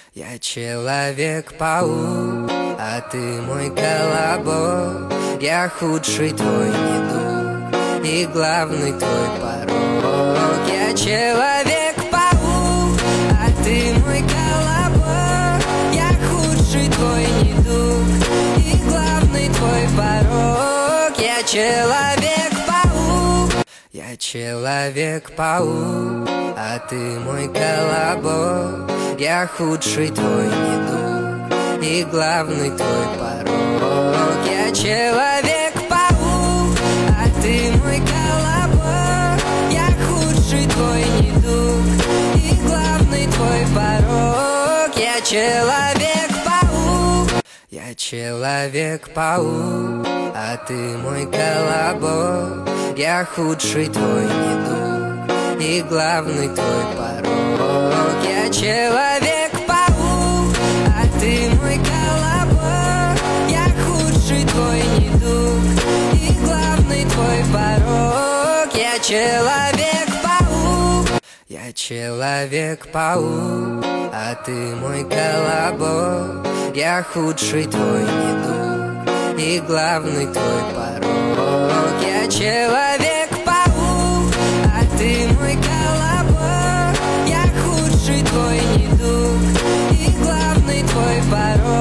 Я человек-паук, а ты мой колобок. Я худший твой недуг и главный твой порог. Я человек-паук, а ты мой колобок. Я худший твой недуг и главный твой порог. Я человек-паук. Я человек-паук, а ты мой колобок. Я худший твой недуг и главный твой порог. Я человек-паук, а ты мой колобок. Я худший твой недуг и главный твой порог. Я человек-паук. Я человек-паук, а ты мой колобок. Я худший твой недуг и главный твой порог. Я человек-паук, а ты мой колобок. Я худший твой недуг и главный твой порог. Я человек-паук. Я человек-паук, а ты мой колобок. Я худший твой недуг и главный твой порог. Я человек-паук.